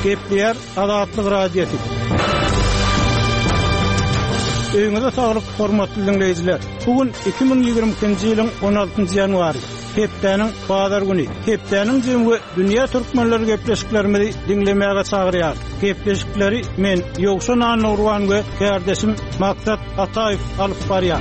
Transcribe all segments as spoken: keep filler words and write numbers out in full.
Gepler Azatlyk radiosu. Öňüňizde saglyk hormatly dinleýijiler. Bugün iki bin ýygrymykinji ýylyň on altynjy ýanwary. Hepdeniň bazar güni. Hepdeniň jemgy dünýä türkmenleri gepleşiklerimizi dinlemäge çagyrýar. Gepleşikleri men Ýogşan Anurwan we kardeşim Maksat Ataýew alyp barýar.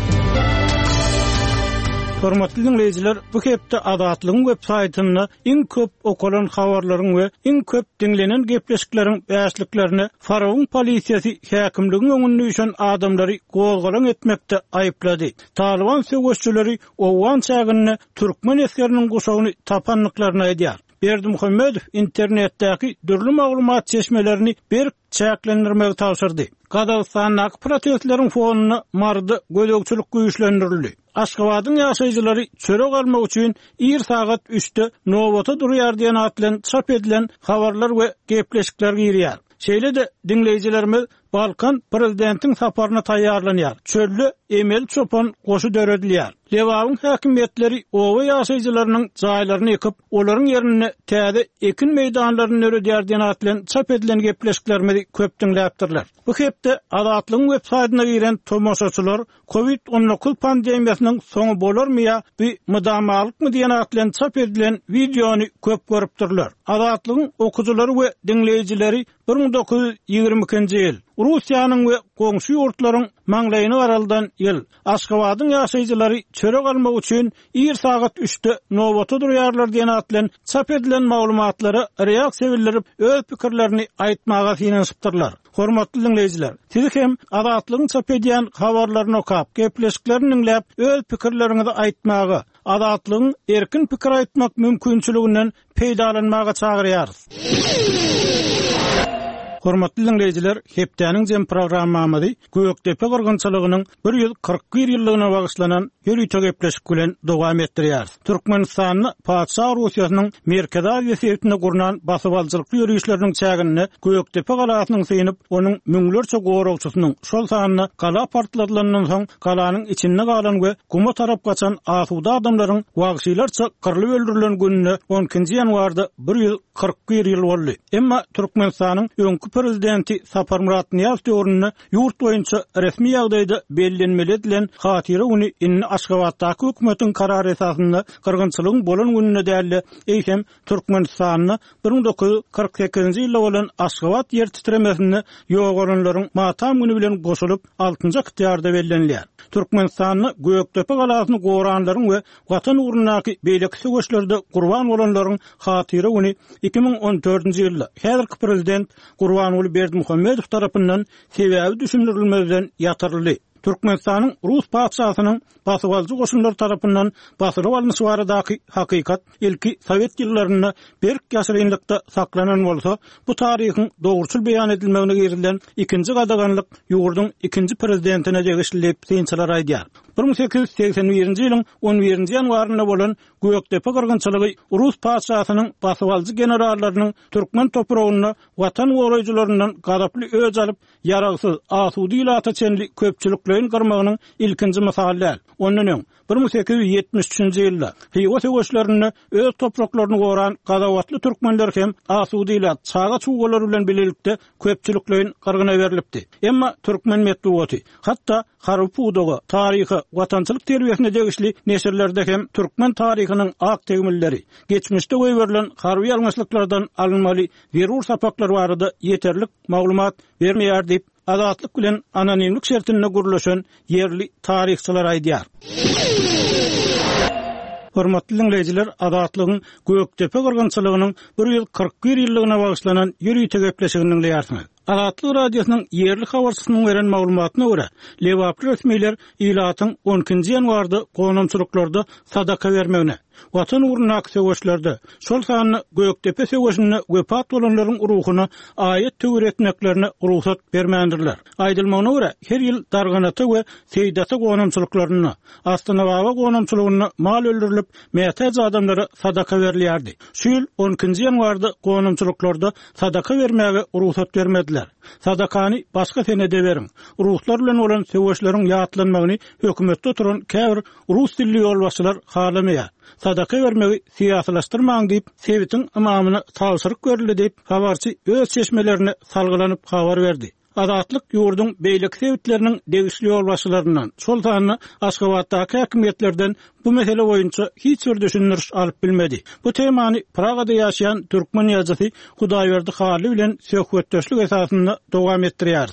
Hormatly dinleýijiler, bu hepde Azatlygyň web-saýtyny iň köp okulan habarlaryň we iň köp dinlenen gepleşikleriň bäşliklerini Faraon polisiýasy häkimligiň öňünde düşen adamlary gowgalan etmekde aýyplady. Taliban söwüşçüleri owan çagyny türkmen eskeriniň guşagyny tapanlyklaryna edýär. Berdimuhammedow internetdäki dürli maglumat çeşmelerini bir çäklendirmegi tawsyrdy. Gazagystanyň protestleriň fonuny mardy gödökçülük güýçlendirildi. Aşgabatyň ýaşaýjylary çörek almak üçin ir sagat üçte Nowata durýar diýen atlan çap edilen habarlar we gepleşikler girýär. Şeýle de dinleýijilerimiz Balkan prezidentiň saparyna taýýarlanýar. Çöllü Emel Çopan goşu döredilýär. Lewawyň häkimetleri owa ýaşaýjylarynyň jaýlaryny ekip, olaryň ýerine täze ekin meýdanlaryny öredýär diýen atlan çap edilen gepleşiklerimizi köp dinläpdirler. Bu hepde Azatlygyň web-saýtyna giren tomoşaçylar covid on dokuz pandemiýasynyň soňy bolarmy ýa bir mydamlykmy diýen atlan çap edilen videony köp görüpdirler. Azatlygyň okuwçylary we dinleýijileri bir ming dokuz ýuz ýygrymykinji ýyl Russiýanyň we goňşy ýurtlaryň maňlaýyny araldan ýyl Aşgabatyň ýaşaýjylary çörek almak üçin ir sagat üçte Nowata durýarlar diýen atlan çap edilen maglumatlary reaksiýa bildirip öz pikirlerini aýtmaga finansypdyrlar. Hormatly dinleýijiler, siz hem Azatlygyň çap edýän habarlaryny okap, gepleşiklerini dinläp öz pikirleriňizi aýtmaga, Azatlygyň erkin pikir aýtmak mümkinçiliginden peýdalanmaga çagyrýarys. Hormatly dinleýijiler, hepdeniň jem programmamyzy Gökdepe gyrgynçylygynyň bir ýüz kırk bir ýyllygyna bagyşlanan ýörüýte gepleşik bilen dowam etdirýär. Türkmenistanyň Paçsa Russiýasynyň Merkezi Aziýetinde gurulan basyp alçylykly ýörüýüşleriniň çägini Gökdepe galasynyň synyp, onuň müňlerçe gowrawçysynyň şol sanyny gala partladylanyň soň galanyň içinde galan we guma tarap gaçan asuda adamlaryň wagşylarça kyrlyp öldürilen gününe on ikinji ýanwarda bir ýüz kırk bir ýyl boldy. Emma Türkmenistanyň öňkü prezidenti Sapar Murat Niýaz döwründe ýurt boýunça resmi ýagdaýda bellenmeli edilen hatira uny inni Aşgabatdaky hökümetiň karary esasynda gyrgynçylygyň bolan gününe däli eýsem Türkmenistanyň bir ming dokuz ýuz kırk sekizinji ýylda bolan Aşgabat ýer titremesini ýogaranlaryň matam güni bilen goşulyp altynjy ýarda bellenilýär. Türkmenistanyň Gökdepe galasyny goranlaryň we watan ugrundaky beýlekçi göçlerde gurban bolanlaryň hatira uny iki ming on dördünji ýylda häzirki prezident Gurbanuly Berdimuhammedow tarapyndan sebäbi düşündirilmeden ýatyryldy. Türkmenistanyň Rus paçasynyň basywalyjy goşunlar tarapyndan basyryp alynýy baradaky hakykat ilki Sowet ýyllaryna berk ýaşyrynlykda saklanan bolsa, bu taryhyň dogruçul beýan edilmegine gerilen ikinji gadaganlyk ýurdun ikinji prezidentine degişlip synçylar aýdýar. bir ming sekiz ýüz seksen birinji ýylyň on birinji ýanwaryna bolan Gökdepe gyrgynçylygy Rus paçasynyň basywalyjy generallarynyň türkmen topragyna watan goraýjylaryndan gadaply öz alyp ýaragsyz asudy ýylata çenli köpçüliklerin gyrmagynyň ilkinji misaly. Ondan bir ming sekiz ýüz ýetmiş üçinji ýylda Hywa söwüşlerini öz topraklaryny goran gadawatly türkmenler hem asudy ýylat çaga çuwgalar bilen bilelikde köpçüliklerin gyrgyna berilipdi. Emma türkmen medeniýeti hatda Harupudoga taryhy watançylyk terbiýesine degişli neşirlerde hem türkmen taryhynyň ak tegmilleri, geçmişde goýberilen harby ýalňyşlyklardan alınmaly zerur sapaklar barada ýeterlik maglumat bermeýär diýip Azatlyk bilen anonimlik şertine gurulşan yerli taryhçylar aýdýar. Hormatly dinleýijiler, Azatlygyň Gökdepe gyrgynçylygynyň bir ýüz kırk bir ýyllygyna bagyşlanan ýörüýte gepleşigini dinleýärsiniz. Azatlyk radiosynyň yerli habarçysynyň beren maglumatyna görä, Lewaply resmiýetler ýylatyň on ikinji ýanwarda gonamçylyklarda sadaka bermegine, watan ugrundaky söwüşlerde şol sanyny Gökdepe söwüşine wepat bolanlaryň ruhyna aýat töweretmeklerine ruhsat bermändirler. Aýdylmagyna görä, her ýyl darganaty we seýdata gonamçylyklaryna, Astanabaga gonamçylygyna mal öldürilip, mätäz adamlara sadaka berilýärdi. Şu ýyl on ikinji ýanwarda gonamçylyklarda sadaka bermäge ruhsat bermediler. etdiler. Sadakany başga senede berin. Ruslar bilen olan söwüşleriň ýatlanmagyny hökümetde oturan käbir rus dilli ýolbaşçylar halameýär. Sadaka vermegi siýasalaşdyrmaň diýip, Sewitin imamyny talşyryk görüldi diýip, habarçy öz çeşmelerini salgylanyp habar berdi. Adatlyk ýurdun beýlik sewitleriniň degişli ýolbaşçylaryndan Sultanyny Aşgabatdaky häkimetlerden bu mesele boýunça hiç bir düşünürüş alyp bilmedi. Bu temany Pragada ýaşaýan türkmen ýazgysy Hudaýberdi Haly bilen söhbetdeşlik esasynda dowam etdirýär.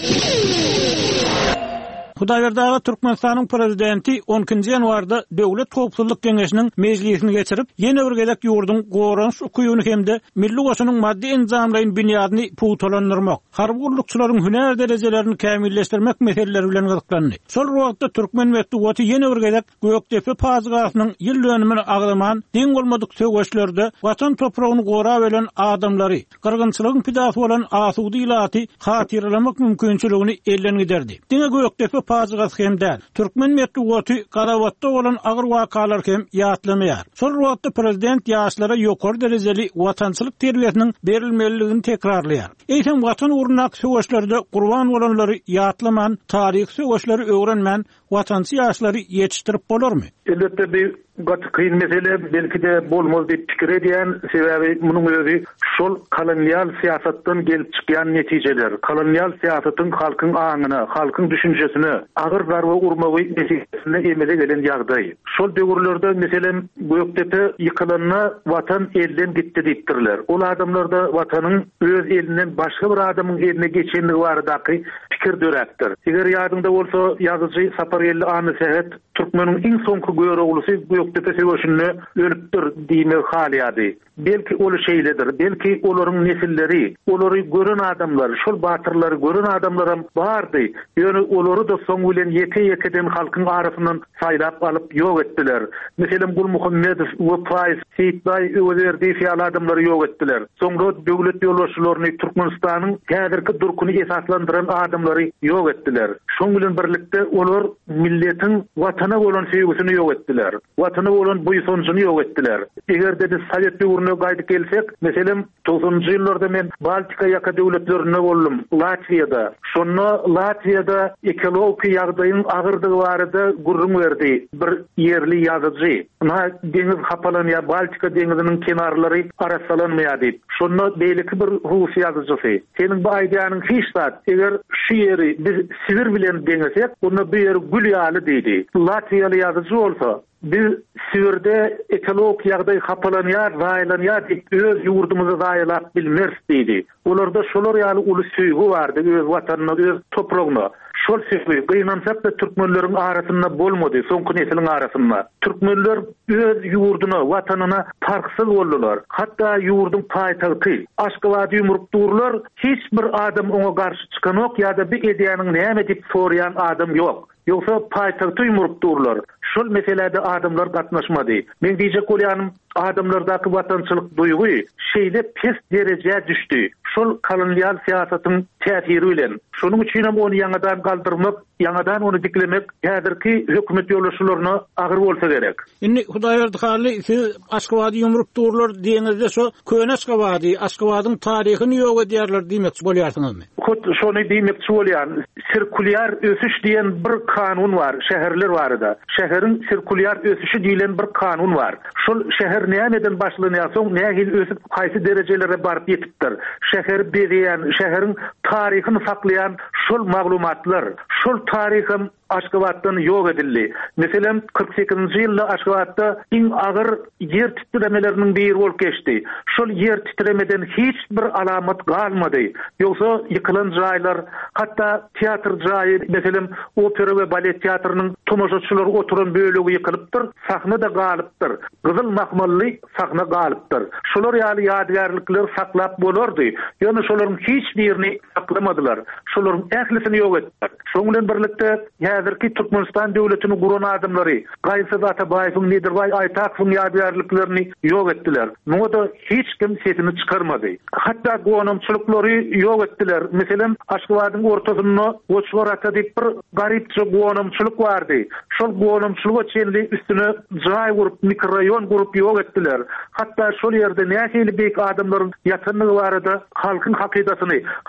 Hudaýberdi Türkmenistanyň prezidenti on ikinji ýanwarda Döwlet Howpsuzlyk Geňeşiniň mejlisini geçirip, ýene bir gezek ýurdun goranç ukyýuny hemde milli goşunyň maddi enzamlaryň binýadyny puwtalandyrmak, harby gurulukçylaryň hüner derejelerini kämilleşdirmek meseleleri bilen gyzyklandy. Şol wagtda türkmen medeniýeti ýene bir gezek Gökdepe pazygasynyň ýyl dönümini agdaman deň bolmadyk söwüşlerde watan topragyny gora bilen adamlary, gyrgynçylygyň pidasy bolan asudy ilaty hatyrlamak mümkinçiligini elden giderdi. Deňe Gökdepe pazygasy hemde türkmen medeniýeti Garawatda bolan agyr wakalar hem ýatlanmaýar. Şol wagtda prezident ýaşlara ýokary derejeli watançylyk terbiýesiniň berilmeliligini tekrarlaýar. Eýsem watan urnak söwüşlerde gurban bolanlary ýatlaman, taryh söwüşleri öwrenmän watançy ýaşlary ýetişdirip bolarmy? Elbetde bir gaty kyn mesele belki de bolmaz diýip pikir edýän sebäbi munyň özi şol kolonial siýasatdan gelip çykýan netijeler. Kolonial siýasatyň halkyň aňyna, halkyň düşünjesine agyr garba urmagy meselesine emele gelen ýagdaý. Şol döwürlerde meselem Gökdepe ýykylanyna watan elden gitdi diýipdirler. Ol adamlarda watanyň öz elinden başga bir adamyň eline geçenligi baradaky pikir dörekdir. Eger ýadyňda bolsa ýazyjy Saparelli Any Sehet türkmeniň iň soňky göreğlisy Gökdepe söwüşünde ölüpdir diýmek halýady. Belki ol şeýledir, belki olaryň nesilleri, olary gören adamlar, şol batyrlary gören adamlar bardy. Ýöne olary da soň bilen ýeke-ýekeden halkyň arasyndan saýlap alyp ýok etdiler. Meselem Gul Muhammedow, Wefaiz, Seyitbay öwderdi fiýal adamlary ýok etdiler. Soňra döwlet ýolbaşçylaryny Türkmenistanyň häzirki durkuny esaslandyran adamlary ýok etdiler. Şoň bilen birlikde olar milletiň watana bolan sevgisini ýok etdiler. Watana bolan buýsunçyny ýok etdiler. Egerde biz Sowet döwrüne gaýdyp gelsek, meselem to'qsoňjy ýyllarda men Baltika ýaka döwletlerine boldum, Latviýada. Şonda Latviýada ekologiýa ýagdaýyň agyrdygy barada gurrun berdi bir ýerli ýazyjy. Na deňiz hapalanýa Baltika deňiziniň kenarlary arasalanmaýar diýip. Şonda beýleki bir Rus ýazyjysy. Seniň bu aýdýanyň hiç zat, eger şu ýeri biz Sibir bilen deňesek, onda bu ýer gül ýaly diýdi. Latviýaly ýazyjy bolsa, biz Sibirde ekolog ýagdaý hapalanýar, raýlanýar diýip öz ýurdumuzy raýlap bilmers diýdi. Olarda şolar ýaly uly süýgi bardy, öz watanyna, öz topragyna. Şol süýgi gynansak da türkmenleriň arasynda bolmady, soňky nesiliň arasynda. Türkmenler öz ýurduna, watanyna tarksız boldular. Hatda ýurdun paýtagty, Aşgabat ýumrukdurlar, hiç bir adam oňa garşy çykanok ýa-da bir edýäniň näme diýip soraýan adam ýok. Yoksa paýtagty ýumrukdurlar. Şol meselede adamlar gatnaşmady. Men diýjek bolýanym, adamlardaky watançylyk duýgy şeýle pes derejeye düşdi. Şol kolonial siýasatyň täsiri bilen. Şonuň üçin hem onu ýangadan galdyrmak, ýangadan onu diklemek häzirki hökümet ýolbaşçylaryna agyr bolsa gerek. Indi Hudaýberdi Haly, siz Aşgabaty ýumrukdurlar diýeňizde şo köne Aşgabaty, Aşgabatyň taryhyny ýok edýärler diýmekçi bolýarsyňyzmy? Hot şonu diýmekçi bolýan, sirkulyar ösüş diýen bir kanun var, şäherler barada. Şäherin sirkulyar ösüşi diýilen bir kanun var. Şol şäher nämeden başlanýar, soň nähil ösüp haýsy derejelere baryp ýetipdir. Şäher berýän, şäherin taryhyny saklayan şol maglumatlar, şol taryhym Aşgabatdan ýok edildi. Meselem kırk sekizinji ýylda Aşgabatda iň agyr ýer titremeleriniň biri bolup geçdi. Şol ýer titremeden hiç bir alamat galmady. Ýogsa ýykylan jaýlar, hatda teatr jaýy, meselem opera we balet teatrynyň tomoşaçylary oturan bölegi ýykylypdyr, sahna da galypdyr. Gyzyl mahmally sahna galypdyr. Şolar ýaly ýadgarlyklar saklap bolardy. Ýöne şolaryň hiç birini saklamadylar. Şolaryň ählisini ýok etdiler. Şoň bilen birlikde häzirki Türkmenistan döwletini guran adamlary, Gaýsy Atabaýewiň, Nedirbay Aýtakowyň ýadgarlyklaryny ýok etdiler. Muňa hiç kim sesini çykarmady. Hatda gonamçylyklary ýok etdiler. Meselem Aşgabatyň ortasynda Goçwarata diýip bir garypça gonamçylyk bardy. Şol gonamçylyga çenli üstüne jaý gurup, mikroraýon gurup ýok etdiler. Hatda şol ýerde nähili beýik adamlaryň ýatanlygy barada halkyň hakydatyny, halkyň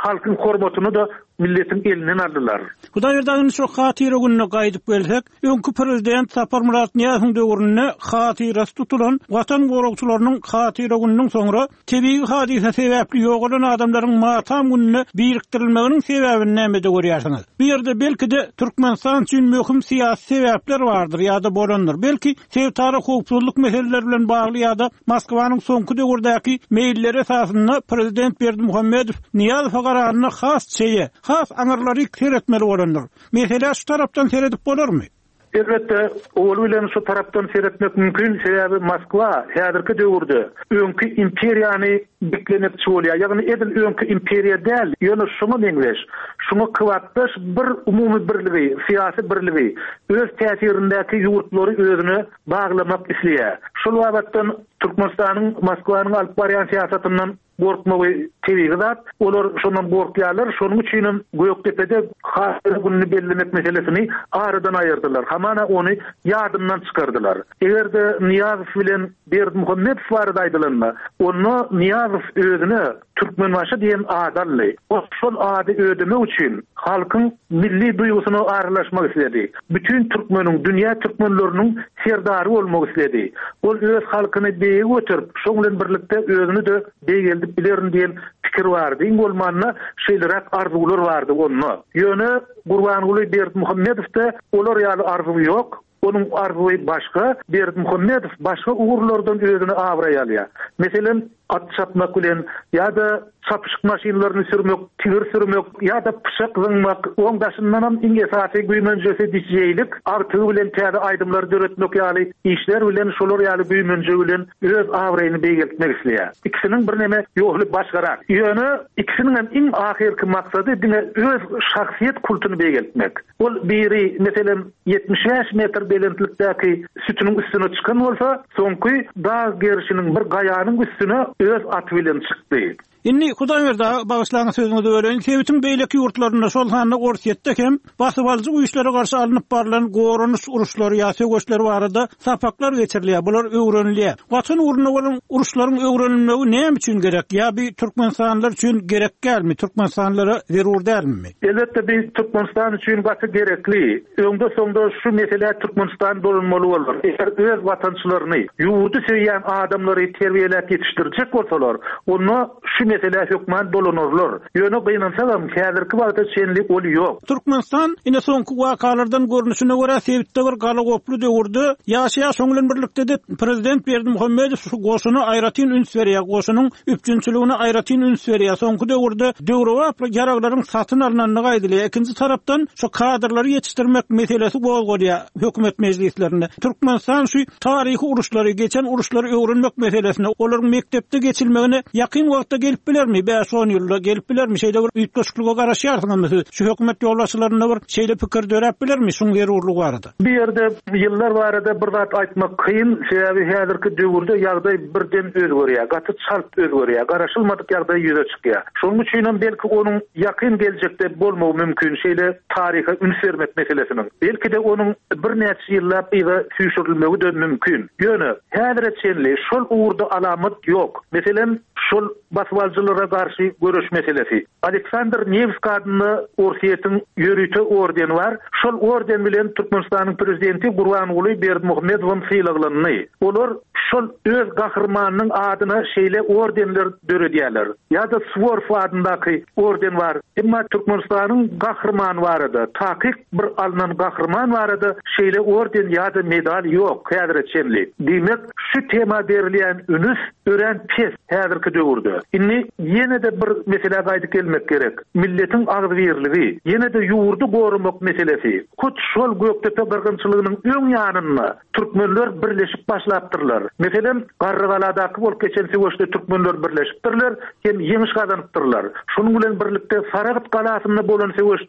hormatyny da milletin elinden aldylar. Hudaýerden şu hatyra gününe gaýdyp gelsek, öňkü prezident Sapar Murat Niýazyň döwründe hatyrasy tutulan watan gorugçylarynyň hatyra gününiň soňra tebii hadise sebäpli ýok bolan adamlaryň matam gününe birikdirilmeginiň sebäbini nämeде görýärsiňiz? Bu ýerde belki de Türkmenistan üçin möhüm syýasy sebäpler bardyr ýa-da bolandyr. Belki sew tarih hukukçylyk meseleleri bilen bagly ýa-da Moskwanyň soňky döwürdäki meýilleri esasynda prezident Berdimuhammedow Niýazow gararyna has çeýe has aňyrlary keretmeli bolandyr. Mesele şu tarapdan seredip bolarmy? Elbette ol bilen şu tarapdan seyretmek mümkün. Sebäbi Moskwa häzirki döwürde öňkü imperiýany beklenipçi bolýar. Ýagny edil öňkü imperiýa däl, ýöne şuňa meňleş. Şuňa kywatdaş bir umumy birligi, syýasy birligi, öz täsirindäki ýurtlary özüne baglamak isleýär. Şol wagtdan Türkmenistanyň Moskwanyň alyp barýan syýasatyndan gorkmagy tebii zat. Olar şondan gorkýarlar. Şonuň üçin Göktepe'de hatyra gününi bellemek meselesini aradan aýyrdylar. Hamana onu ýadymdan çykardylar. Egerde Niýazow bilen Berdimuhammedow barada aýdylanma, onu Niýazow özüne Türkmenbaşy diýen adally. O şol ady ödemek üçin halkyň milli duýgusyna aralaşmak istedi. Bütün Türkmeniň, dünýä türkmenleriniň serdary bolmak istedi. Ol öz halkyny beýe götürüp, şoň bilen birlikde özüni de beýgeldip bilerin diýen pikir bardy. Iň bolmanda şeýlerak arzuwlar bardy onu. Ýöne Gurbanguly Berdimuhammedowda olar ýaly arzuw ýok. Onun arzuwy başga, Berdimuhammedow başga uğurlardan özüni awraýalýar. Meselen at çapmak bilen ýa-da çapyşyk maşinalaryny sürmek, tigir sürmek ýa-da pyşak zıňmak, oňdaşyndan hem iň esasy güýmenjesi diýjeklik, artygy bilen täze aýdymlar döretmek ýaly işler bilen şolar ýaly güýmenje bilen öz awraýyny beýgeltmek isleýär. İkisiniň bir näme ýokly başgarak. Ýöne ikisiniň hem iň ahirki maksady diňe öz şahsiýet kultuny beýgeltmek. Ol biri meselen yetmiş beş metr belentlikdäki sütüniň üstüne çykan bolsa, soňky dağ gerişiniň bir gaýanyň üstüne öz at bilen çykdy. Inni Hudaýerda bagyşlaryň sözüňizde ölen Sewitin beýleki ýurtlaryna şol hany gorsetdik hem basyp alyjy uýuşlara garşy alınıp barlan gorunuş uruşlary ýa-da göçleri barada sapaklar geçirilýär. Bular öwrenilýär. Watan uruna bolan uruşlaryň öwrenilmegi näme üçin gerek? Ýa bir Türkmenistanlar üçin gerek gelmi? Türkmenistanlara zerur dälmi? Elbette bir Türkmenistan üçin gaty gerekli. Öňde soňda şu mesele Türkmenistan bolanmaly bolar. Eger öz watançylaryny, ýurdu söýýän adamlary terbiýelep ýetişdirjek bolsalar, onu şu mesele hökman dolanırlar. Ýöne gynansalam häzirki wagtda şenlik ol ýok. Türkmenistan ine soňky wakalardan görnüşine görä Sewitde bir galagoply döwürde ýaşaýan soňlan birlikde de prezident Berdimuhammedow şu goşuny aýratyn üns berýär, goşunyň üpjünçiligine aýratyn üns berýär. Soňky döwürde Döwrowaply jaraglaryň satyn alynanyny aýdylýar. Ikinji tarapdan şu kadrlary ýetişdirmek meselesi bolýar hökümet mejlislerinde. Türkmenistan şu taryhy uruşlary, geçen uruşlary öwrenmek meselesine, olaryň mekdepde geçilmegine ýakyn wagtda gelip bilermi? beş on ýylda gelip bilermi? Şeýle bir üýtgeçlikle garaşýarsyňmy? Şu hökümet ýolbaşçylaryna bir şeýle pikir dörep bilermi? Şuň zerurlygy barada. Bir ýerde ýyllar barada bir zat aýtmak kyn, sebäbi häzirki döwürde ýagdaý birden özgerýär, gaty çarp özgerýär, garaşylmadyk ýagdaý ýüze çykýar. Şonuň üçin belki onuň ýakyn geljekde bolmagy mümkin, şeýle taryha üns bermek meselesiniň. Belki de onuň bir näçe ýyllap ýa süýşürilmegi de mümkin. Ýöne häzir etçenli şol uğurda alamat ýok. Meselen şol baswalçylara garşy görüş meselesi. Aleksandr Nevskiy adly Orsiýetiň ýörüte ordeni bar. Şol orden bilen Türkmenistanyň prezidenti Gurbanguly Berdimuhammedowyň syýlyglandy. Olar şol öz gahrmanynyň adyna şeýle ordenler döredýärler. Ýa-da Sworf adyndaky orden bar. Emma Türkmenistanyň gahrmany barada, takyk bir alynan gahrman barada şeýle orden ýa-da medal ýok. Häzir etçenli. Diýmek şu tema berilýän ünüs ören pes häzirki döwürde. Inni ýene de bir mesele gaýdyp gelmek gerek. Milletiň agzbirligi, ýene de ýurdu gorumak meselesi. Kut şol Göktepe gyrgynçylygynyň öň ýanyna türkmenler birleşip başlapdyrlar. Meselen Garrygaladaky bolup geçen sewişde türkmenler birleşipdirler, hem ýeňiş gazanypdyrlar. Şonuň bilen birlikde Saragat galasynda bolan sewişde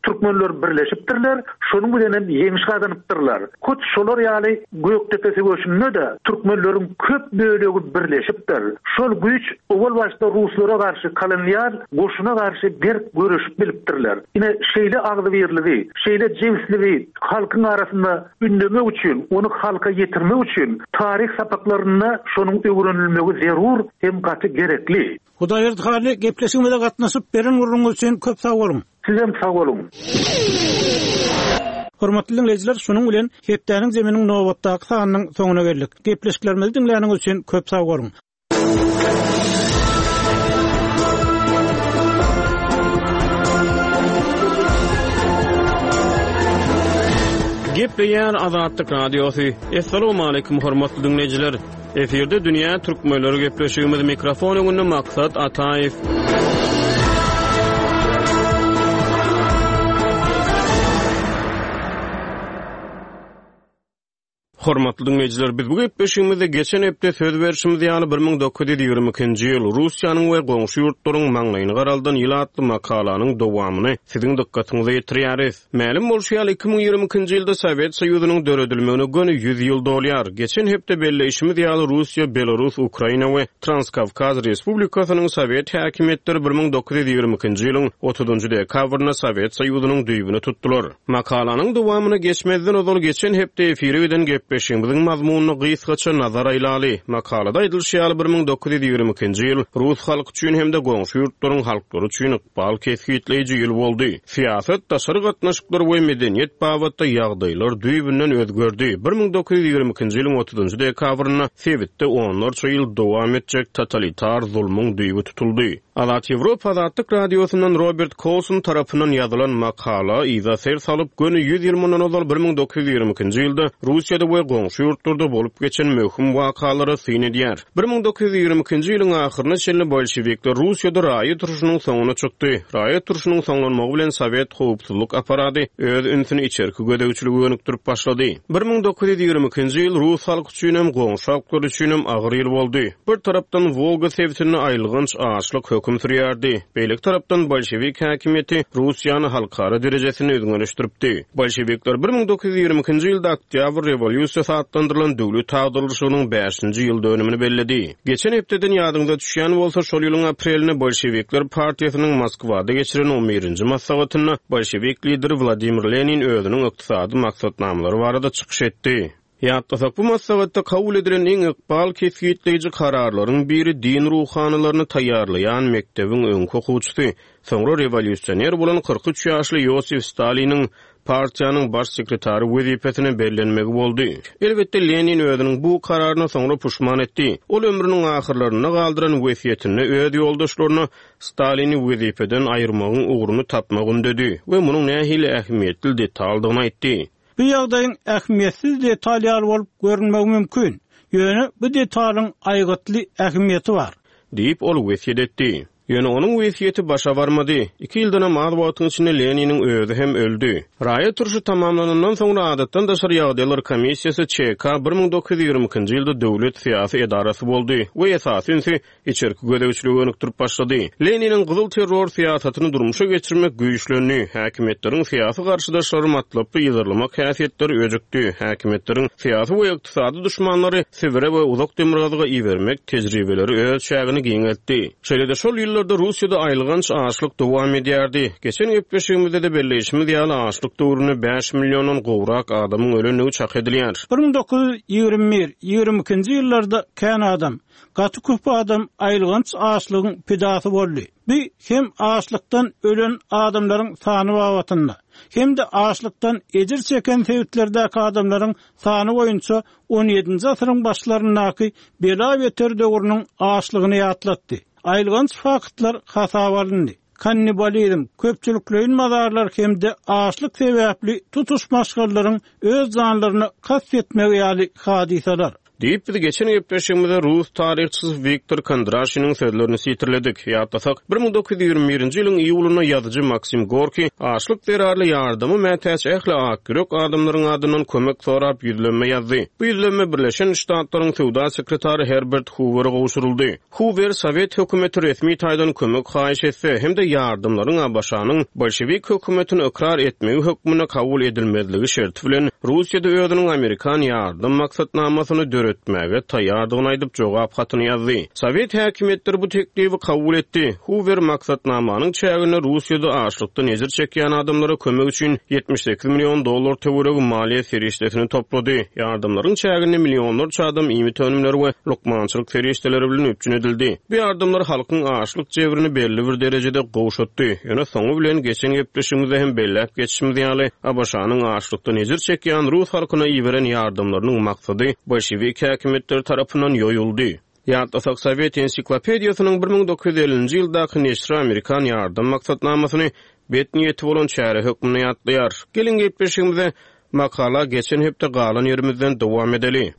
Türkmenler birleşipdirler, şonuň bilen ýeňiş gazanypdyrlar. Köç şolar ýaly Göktepesi göçünde de Türkmenleriň köp bölegi birleşipdir. Şol güýç owal başda Ruslara garşy kolonial goşuna garşy bir görüşip bilipdirler. Ine şeýle agdy berligi, şeýle jemsligi halkyň arasynda ündeme üçin, onu halka ýetirmek üçin tarih sapaklaryna şonuň öwrenilmegi zerur hem gaty gerekli. Hudaýberdi hali gepleşigimizde gatnaşyp beren urunňyz üçin köp sag bolun. Sizem sag bolun. Hormatly dinleyijiler, şonuň bilen Hepdeniň zeminiň nowatdaky sanynyň soňuna geldik. Gepleşiklerimizi dinläniňiz üçin köp sag bolun. Gepleýän Azatlyk Radiosu. Assalamu alaykum hormatly dinleyijiler. Eferde dünýä türkmenleri gepleşigimiz mikrofon öňünde maksat Ataýew. Hormatly dinleyijiler, biz bu gepleşigimizde geçen hepde söz berişimiz ýaly bir ming dokuz ýüz ýygrimi ikinji ýyl Russiýanyň we goňşy ýurtlaryň maňlaýyny garaldan ýylatly makalanyň dowamyny siziň dikkatiňize ýetirýäris. Mälim bolşýar iki ming ýygrimi ikinji ýylda Sowet Soýuzynyň döredilmegine göni yüz ýyl dolýar. Geçen hepde belleşimiz ýaly Russiýa, Belarus, Ukraina we Transkawkaz Respublikasynyň Sowet häkimetleri bir ming dokuz ýüz ýygrimi ikinji ýylyň otuzunçy dekabrynda Sowet Soýuzynyň düýbüni tutdular. Makalanyň dowamyny geçmezden ozal geçen hepde efire eden gep Beşiňiziň mazmunyny gysgaça nazar aýlaly. Makalada aýdylýar bir ming dokuz ýüz ýygrimi ikinji ýyl Rus halky üçin hem de goňşy ýurtlaryň halklary üçin ykbal kesgitleýiji ýyl boldy. Siýasat, daşary gatnaşyklar we medeniýet babatda ýagdaýlar düýbünden özgerdi. bir ming dokuz ýüz ýygrimi ikinji ýylyň otuzunçy dekabryna Sowetde onlarça ýyl dowam etjek totalitar zulmyň düýbi tutuldy. Alat Ýewropa Azatlyk Radiosynyň Robert Coulson tarapyndan ýazylan makala iza ser salyp göni yüz ýyl ozal bir ming dokuz ýüz ýygrimi ikinji ýylda Russiýada we goňşy ýurtlarda bolup geçen möhüm wakalary syn edýär. bir ming dokuz ýüz ýygrimi ikinji ýylyň ahyryna çenli bolşewikler Russiýada raýat turuşynyň soňuna çykdy. Raýat turuşynyň soňlanmagy bilen Sowet howpsuzlyk aparady öz ünsini içerki gödäwçiligi önükdirip başlady. bir ming dokuz ýüz ýygrimi ikinji ýyl Rus halky üçin hem goňşy halklar üçin hem agyr ýyl boldy. Bir tarapdan Volga sewtini aýlygynç aşlyk hökm sürýärdi. Beýlik tarapdan bolşewik häkimeti Russiýany halkara derejesine özgünleşdiripdi. Bolşewikler bir ming dokuz ýüz ýygrimi ikinji ýylda Oktyabr rewolýusiýasy adlandyrylan döwlet tagdyrlyşynyň beşinji ýyl dönümini belledi. Geçen hepdeden ýadyňda düşýän bolsa şol ýylyň aprelini Bolşewikler partiýasynyň Moskwada geçiren on birinji maslahatyna bolşewik lideri Vladimir Lenin özüniň ykdysady maksatnamlary barada çykyş etdi. Ýatdasak bu maslahatda kabul edilen iň ykbal kesgitleýiji kararlaryň biri din ruhanylaryny taýýarlaýan mekdebiň öňkü okuwçysy, soňra rewolýusioner bolan kırk üç ýaşly Yosif Staliniň partiyanyň baş sekretary wezipesine bellenmegi boldy. Elbetde Lenin özüniň bu kararyna soňra puşman etdi. Ol ömrüniň ahyrlaryna galdyran wesiýetini öz ýoldaşlaryna Stalini wezipeden aýyrmagyň ugruny tapmagyny dedi we munyň nähili ähmiýetli detaldygyny aýtdy. Bu ýagdaýyň ähmiýetsiz detalýar bolup görünmegi mümkin. Ýöne bu detalyň aýgatly ähmiýeti bar, diýip ol wesiýet etdi. Ýöne onuň wesiýeti başa barmady. iki ýyldan matbuatyň içinde Leniniň özü hem öldü. Raýat turuşy tamamlanandan soňra adatdan daşary ýagdaýlar komissiýasy Ç K bir ming dokuz ýüz ýygrimi ikinji ýylda döwlet syýasy edarasy boldy we esasynçy içerki gödäwçiligi önükdirip başlady. Leniniň gyzyl terror syýasatyny durmuşa geçirmek güýçlendi. Häkimetleriň syýasy garşydaşlary matlaply ýazarlamak häsiýetleri öjükdi. Häkimetleriň syýasy we ykdysady düşmanlary Sibire we Uzak Demirgazyga iýermek tejribeleri öz şägini giňeltdi. Şeýle-de şol ýyllarda Russiýada aýlygynç açlyk dowam edýärdi. Geçen gepleşigimizde de belleşimiz ýaly açlyk döwrüne beş milliondan gowrak adamyň ölünigi çak edilýär. bir ming dokuz ýüz ýygrimi bir ýygrimi ikinji ýyllarda kän adam, gaty köp adam aýlygynç açlygyň pidasy boldy. Bu hem açlykdan ölen adamlaryň sany babatynda, hem de açlykdan ejir çeken sebäplerdäki adamlaryň sany boýunça on ýedinji asyryň başlaryndaky bela beter döwrüniň açlygyny ýatlatdy. Aýlygynç faktlar hasaba alındy. Kannibalizm, köpçüliklerin mazarlar hem de açlyk sebäpli tutuş maşgallaryň öz zanlaryny kastetmegi ýaly hadisalar. Deyip biz geçen gepleşigimizde Rus tarihçisi Viktor Kondrashin'in sözlerini sitirledik. Ýa-da bir ming dokuz yüz ýygrimi birinji ýylyň iýulyna ýazyjy Maksim Gorki açlyk derarly ýardymy mätäç ähli akyrok adamlaryň adynyň kömek sorap ýüzlenme ýazdy. Bu ýüzlenme Birleşen Ştatlaryň Sowda sekretary Herbert Hoover'a gowşuruldy. Hoover Sowet hökümeti resmi taýdan kömek haýyş etse hem-de ýardymlaryň Abaşanyň bolşewik hökümetini ikrar etmegi hökmüne kabul edilmezligi şerti bilen Russiýada özüniň Amerikan ýardym maksatnamasyny döretmäge taýýardygyny aýdyp jogap hatyny ýazdy. Sowet häkimetleri bu teklifi kabul etdi. Hoover maksatnamanyň çägini Russiýada açlykdan ejir çekýän adamlara kömek üçin yetmiş sekiz million dollar töweregi maliýe serişdesini toplady. Ýardymlaryň çägini millionlarça adam ýmit önümleri we lokmançylyk serişdeleri bilen öpjün edildi. Bu ýardymlar halkyň açlyk jebrini belli bir derejede gowşatdy. Ýöne soňu bilen geçen gepleşigimizde hem bellep geçişimiz ýaly Abaşanyň açlykdan ejir çekýän Rus halkyna ýiberen ýardymlarynyň maksady bolşewik häkimetleri tarapyndan ýoýuldy. Ýa-da Sowet ensiklopediýasynyň bir ming dokuz yüz ellinji ýyldaky neşri Amerikan ýardym maksatnamasyny betniýeti bolan çäre hökmüne ýatlaýar. Gelin gepleşigimizde makala geçen hepde galan ýerimizden dowam edeli.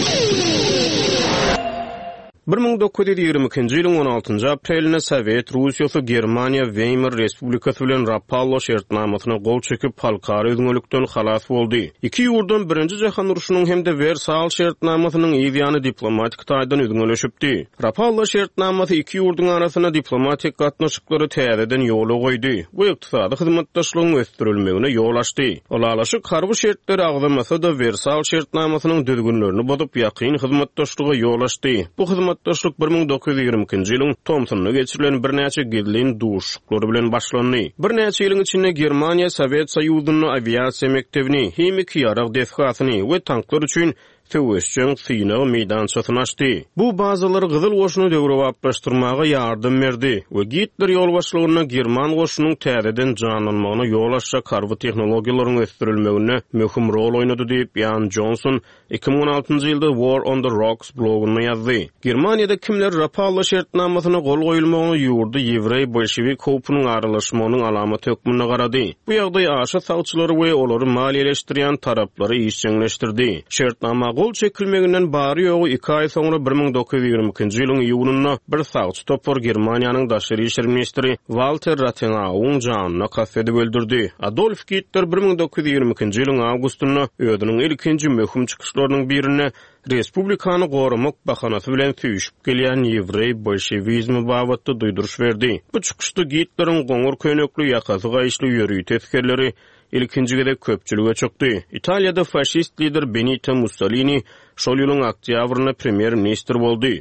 bir ming dokuz yüz ýygrimi ikinji ýylyň on altynjy aprelinde Sowet Russiýasy Germaniýa Weimar Respublikasy bilen Rapallo şertnamasyna gol çekip halkara özgürlükden halas boldy. Iki ýurdun birinji jahan uruşunyň hem-de Versal şertnamasynyň ýygyany diplomatik taýdan özgürleşipdi. Rapallo şertnamasy iki ýurdun arasyna diplomatik gatnaşyklary täzeden ýola goýdy. Bu ykdysady hyzmatdaşlygyň ösdürilmegine ýol açdy. Olalaşyk harby şertleri agzamasa da Versal şertnamasynyň düzgünlerini bozup ýakyn hyzmatdaşlyga ýol açdy. Bu Daşlyk bir ming dokuz yüz ýygrimi ikinji ýylyň Thomson'da geçirilen bir näçe gizlin duşuklary bilen başlandy. Bir näçe ýylyň içinde Germaniýa Sowet Soýuzynyň aviasiýa mekdebini, hemik ýarag desgasyny we tanklar üçin Söwesçiň synagy meýdançasyny açdy. Bu bazalary Gyzyl goşuny döwrep aplaşdyrmaga ýardym berdi we Hitler ýolbaşçylygyna German goşunyň täzeden janlanmagyna ýol açjak harby tehnologiýalaryň ösdürilmegine möhüm rol oýnady diýip Jan Johnson iki ming on altynjy ýylda War on the Rocks blogunda ýazdy. Germaniýada kimler Rapallo şertnamasyna gol goýulmagyny ýurdy ýewrey bolşewik howpunyň aralaşmagynyň alamaty hökmüne garady. Bu ýagdaý aşa sagçylary we olary maliýeleşdirýän taraplary işçiňleşdirdi. Şertnama gol çekilmeginden bary ýogy iki ay soňra bir ming dokuz yüz ýygrimi ikinji ýylyň iýulyna bir sagçy topar Germaniýanyň daşary işler ministri Walter Rathenau'ň janyna kasdedip öldürdi. Adolf Hitler bir ming dokuz yüz ýygrimi ikinji ýylyň awgustyna özüniň ilkinji möhüm çykyşlarynyň birine Respublikany gorumak bahanasy bilen süýüşip gelýän ýewrey bolşewizmi babatda duýduruş berdi. Bu çykyşda Hitleriň goňur köynekli ýakasy gaýşly ýörüýt teskerleri ilkinjigide köpçülüge çökdi. Italiýada faşist lider Benito Mussolini şol ýylyň oktýabryna premier ministr boldy.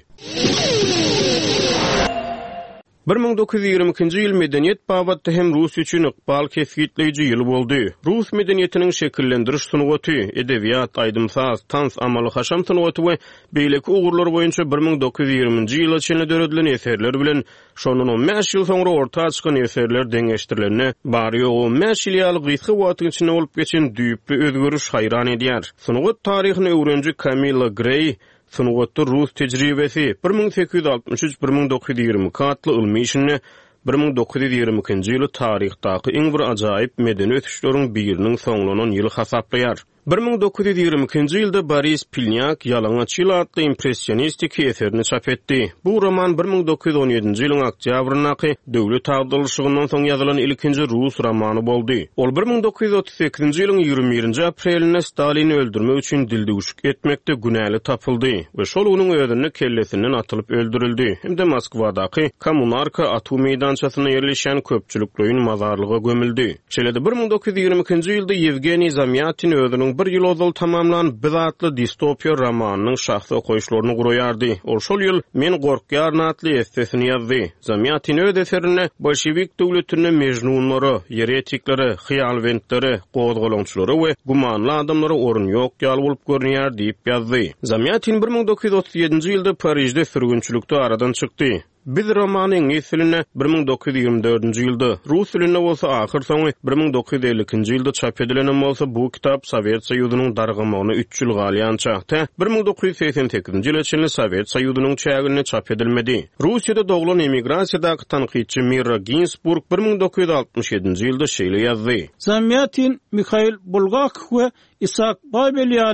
bir ming dokuz yüz ýygrimi ikinji ýyl medeniýet babatda hem Rus üçin ykbal kesgitleýiji ýyl boldy. Rus medeniýetiniň şekillendiriş sunugaty, edebiýat, aýdymsaz, tans amaly haşam sunugaty we beýleki ugurlar boýunça bir ming dokuz yüz ýygrimiňji ýyla çenli döredilen eserler bilen şonun on beş ýyl soňra ortaga çykan eserler deňeşdirilene bary on beş ýyl ýalyk gysga wagtyň içinde bolup geçen düýpli özgörüş haýran edýär. Sunugat taryhyny öwrenji Camilla Gray Sunugatda Rus tejribesi bir ming sekiz yüz altmış üç - bir ming dokuz yüz ýygrimi katly ilmi işini bir ming dokuz yüz ýygrimi ikinji ýyly taryhdaky iň bir ajaýyp medeni ötüşleriň biriniň soňlanan ýyly hasaplaýar. bir ming dokuz yüz ýygrimi ikinji ýylda Boris Pilnyak Ýalaňaçyl adly impressionistik eserini çap etdi. Bu roman bir ming dokuz yüz on ýedinji ýylyň oktýabryndaky döwlet agdalşygyndan soň ýazylan ilkinji rus romany boldy. Ol bir ming dokuz yüz otuz sekizinji ýylyň ýygrimi birinji aprelinde Stalini öldürmek üçin dildegüşük etmekde günäli tapyldy we şol onuň öýdüne kellesinden atylyp öldürildi. Hemde Moskwadaky Kommunarka atom meýdançasyna ýerleşen köpçülikleriň mazarlyga gömüldi. Şeýle bir ming dokuz yüz ýygrimi ikinji ýylda Yevgeniy Zamyatin öýdüniň bir ýyl ozal tamamlan bizatly distopiýa romanynyň şahsy okyşlaryny guraýardy. Ol şol ýyl Men gorkýar natly essesini ýazdy. Zamyatin öz eserine bolşewik döwletine mejnunlary, yeretikleri, hyýalwentleri, gozgalaňçylary we gumanly adamlary orun ýok ýaly bolup görünýär diýip ýazdy. Zamyatin bir ming dokuz yüz otuz ýedinji ýylda Parijde sürgünçilikde aradan çykdy. Biz romanyň eseline bir ming dokuz yüz ýygrimi dördünji ýylda, rus dilinde bolsa ahyr soňy bir ming dokuz yüz ellikinji ýylda çap edilen bolsa bu kitap Sowet Soýuzynyň dargymagyny üç ýyl galýança, bir ming dokuz yüz seksen sekizinji ýyl içinde Sowet Soýuzynyň çägine çap edilmedi. Russiýada doglan emigrasiýadaky tanqidçi Mira Ginsburg bir ming dokuz yüz altmış ýedinji ýylda şeýle ýazdy. Zamyatin Mikhail Bulgakov we Isak Babelýaly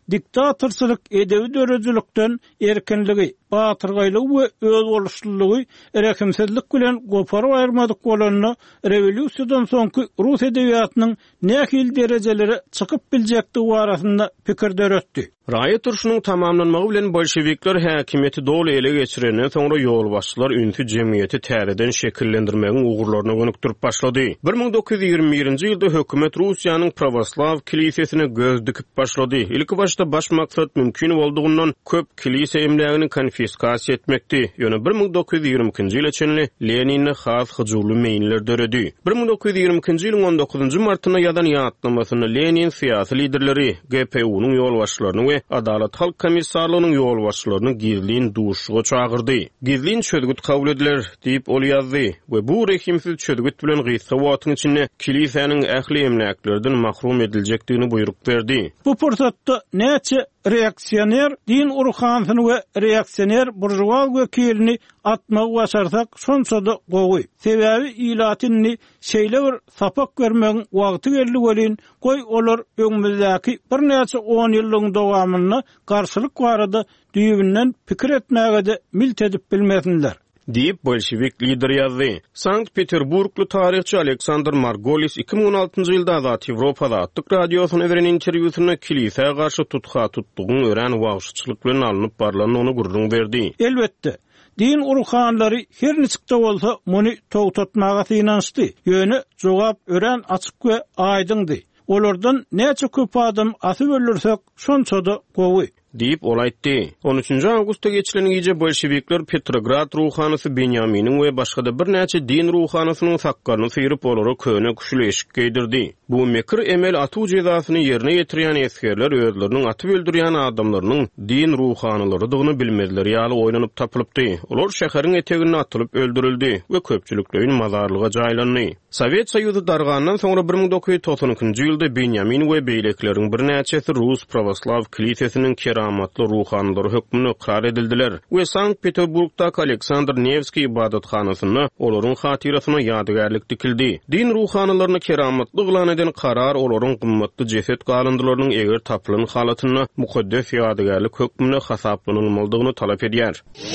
diktatorçylyk edebi dörejülükden erkinligi, batyrgylyk we öz boluşçulugy erekimsizlik bilen goparyp aýyrmadyk bolanyny rewolýusiýadan soňky Rus edebiýatynyň nähil derejeleri çykyp biljekdigi barasynda pikir döretdi. Raýat turşunyň tamamlanmagy bilen bolşewikler häkimiýeti doly ele geçirenden soňra ýol başçylar ünsü jemgyýeti täzeden şekillendirmegiň ugurlaryna gönükdirip başlady. bir ming dokuz yüz ýygrimi birinji ýylda hökümet Russiýanyň Pravoslav kilisesine göz dikip başlady. Ilki başda baş maksat mümkin boldugundan köp kilise emlegini konfiskasiýa etmekdi. Ýöne bir ming dokuz yüz ýygrimi ikinji ýyla çenli Leninne has hyjurly meýinler döredi. bir ming dokuz yüz ýygrimi ikinji ýylyň on dokuzunjy martyna ýadan ýatnamasyny Lenin siýasy liderleri G P U'nyň ýol başçylaryny Adalet Halk Komissarlygynyň ýol başçylaryny gizlin duşuga çağırdy. Gizlin çödgüt kabul ediler diýip ol ýazdy we bu rehimsiz çödgüt bilen gysga wagtyň içinde kiliseniň ähli emleklerden mahrum ediljekdigini buyruk berdi. Bu pursatda näçe reaksioner din urhansyny we reaksioner burjuwa wekilini atmagy başarsak şonça da gowy. Sebäbi ilatyny şeýle bir sapak bermegiň wagty geldi welin goý olar öňümüzdäki bir näçe on ýyllyň dowamyny garşylyk barada düýbünden pikir etmäge de milt edip bilmesinler. Diýip bolşewik lider ýazdy. Sankt Peterburglu tarihçi Aleksandr Margolis iki ming on altynjy ýylda Azat Ýewropada Atlyk radiosyna beren interwýusyna kilise garşy tutha tutdugyň ören wagşyçylyk bilen alınıp barlanyny ony gurrun berdi. Elbetde din urhanlary her niçikde bolsa muny togtatmaga synançdy. Ýöne jogap ören açyk we aýdyndy. Olardan näçe köp adam asyp öldürsek şonça da gowy diýip olaýtdy. on üçünji awgustda geçilen gece bolşewikler Petrograd ruhanysy Benjaminin we başga da bir näçe din ruhanysynyň sakkaryny syryp olary köne kuşuleşik geydirdi. Bu mekir emel atu jezasyny ýerine ýetirýän eskerler özleriniň atyp öldürýän adamlarynyň din ruhanylarydygyny bilmezler ýaly oýlanyp tapylypdy. Olar şäheriň etegine atylyp öldürildi we köpçüliklerin mazarlyga jaýlandy. Sowet Soýuzy dargandan soňra bir ming dokuz yüz toksan ikinji ýylda Benjamin we beýlekleriň bir näçesi Rus Pravoslav kilisesiniň keramatly ruhanlary hökmüne ikrar edildiler we Sankt Peterburgda Aleksandr Nevski ibadatxanasyna olaryň hatyrasyna ýadygärlik dikildi. Din ruhanlaryny keramatly gılan eden karar olaryň gymmatly jeset galyndylarynyň eger tapylan halatyna mukaddes ýadygärlik hökmüne hasaplanylmalydygyny talap edýär.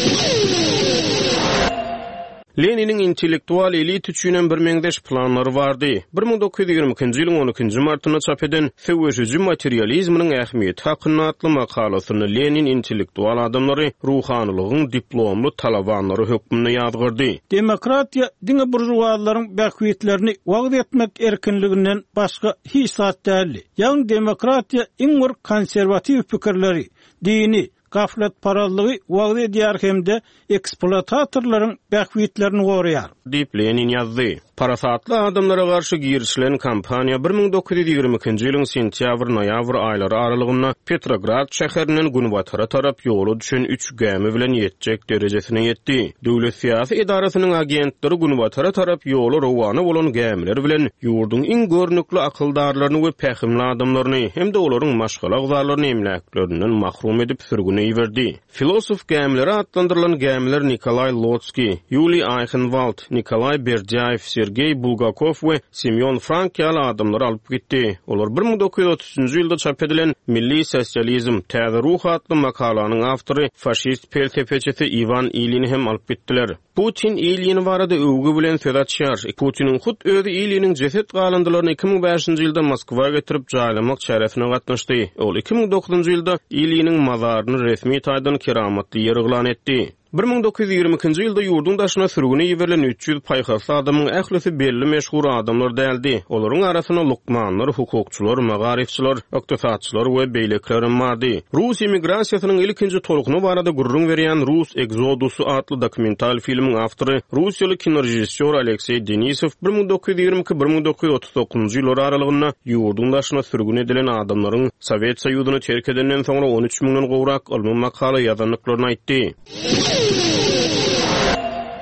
Leninin intellektual elit üçin bir meňdeş planlary bardy. bir ming dokuz yüz ýygrimi ikinji ýylyň on ikinji martyna çap eden Feweşiji materializmynyň ähmiýeti hakynda atly makalasyny Lenin intellektual adamlary ruhanylygyň diplomly talabanlary hökmüne ýazgyrdy. Demokratiýa diňe burjuwalaryň bähwitlerini wagt etmek erkinliginden başga hiç zat däl. Ýa-ni demokratiýa iň bir konserwatiw pikirleri, dini gaflet paralygy wagt edýär hemde eksploatatorlaryň bähwitlerini goraýar. Diýip Lenin ýazdy. Parasatly adamlara garşy girişilen kampaniýa bir ming dokuz yüz ýygrimi ikinji ýylyň sentýabr-noýabr aýlary aralygynda Petrograd şäherinden Günbatara tarap ýoly düşen üç gämi bilen ýetjek derejesine ýetdi. Döwlet syýasy idarasynyň agentleri Günbatara tarap ýoly rowany bolan gämiler bilen ýurduň iň görnükli akyldarlaryny we pähimli adamlaryny hemde olaryň maşgala gzarlaryny emläklerinden mahrum edip sürgüne ýiberdi. Filosof gämileri atlandyrylan gämiler Nikolay Lotsky, Yuli Eichenwald, Nikolay Berdyaev, Sergey Bulgakov we Semyon Frank ýaly adamlar alyp gitdi. Olar bir ming dokuz yüz otuzunjy ýylda çap edilen Milli Sosializm täze ruh atly makalanyň awtory faşist felsefeçisi Ivan Ilyin hem alyp gitdiler. Putin Ilyin barada öwgi bilen söz açýar. Putiniň hut özi Ilyiniň jeset galandylaryny iki ming beşinji ýylda Moskwaga getirip jaýlamak çäresine gatnaşdy. Ol iki ming dokuzyňjy ýylda Ilyiniň mazaryny resmi taýdan keramatly ýer eglan etdi. bir ming dokuz yüz ýygrimi ikinji ýylda ýurdun daşyna sürgüne ýiberilen üç ýüz paýhasly adamyň ählisi belli meşhur adamlar däldi. Olaryň arasyna lukmanlar, hukukçylar, magarifçiler, ykdysatçylar we beýlekler bardy. Rus emigrasiýasynyň ilkinji tolkuny barada gurrun berýän Rus Exodusy atly dokumental filmiň awtory Russiýaly kinorejissor Aleksey Denisov bir ming dokuz yüz ýygrimi iki - bir ming dokuz yüz otuz dokuzunjy ýyllar aralygynda ýurdun daşyna sürgüne edilen adamlaryň Sowet Soýuzyny terk edenden soňra on üç miňden gowrak almy makala ýazanlyklaryny aýtdy.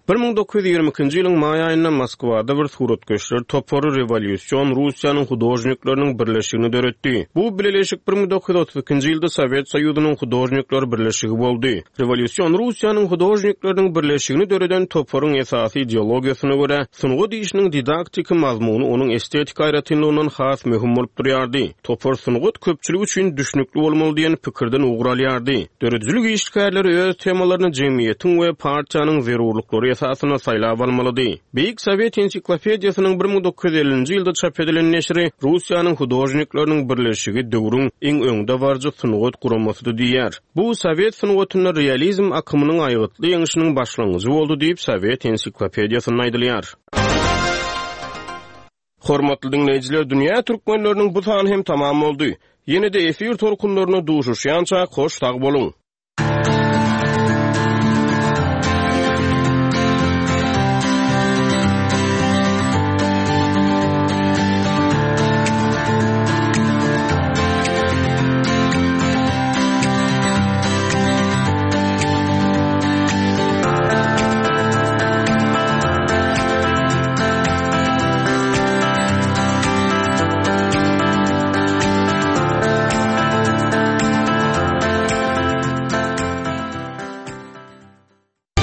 bir ming dokuz yüz ýygrimy ikinji ýylyň may aýynda Moskwada bir suratkeşler topory rewolýusiýon Russiýanyň hudojnikleriniň birleşigini döretdi. Bu birleşik bir ming dokuz yüz otuz ikinji ýylda Sowet Soýuzynyň hudojnikler birleşigi boldy. Rewolýusiýon Russiýanyň hudojnikleriniň birleşigini döreden toporyň esasy ideologiýasyna görä sunugy diýişiniň didaktiki mazmuny onuň estetik aýratynlygyndan has möhüm bolup durýardy. Topor sunugy köpçülik üçin düşnükli bolmaly diýen pikirden ugralýardy. Döredjilik işgärleri öz temalaryny jemgyýetiň we partiýanyň zerurlyklary esasyna saýlap almalydy. Beýik Sowet ensiklopediýasynyň bir ming dokuz yüz ellinji ýylda çap edilen neşri Russiýanyň hudojnikleriniň birleşigi döwrüň iň öňde barjy sunugy guramasy diýär. Bu Sowet sunugynyň realizm akymynyň aýgytly ýeňişiniň başlangyjy boldy diýip Sowet ensiklopediýasyna aýdylýar. Hormatly dinleýijiler, dünýä türkmenleriniň bu sany hem tamam boldy. Ýene-de efir torkunlaryna duşuşýança hoş tag bolun.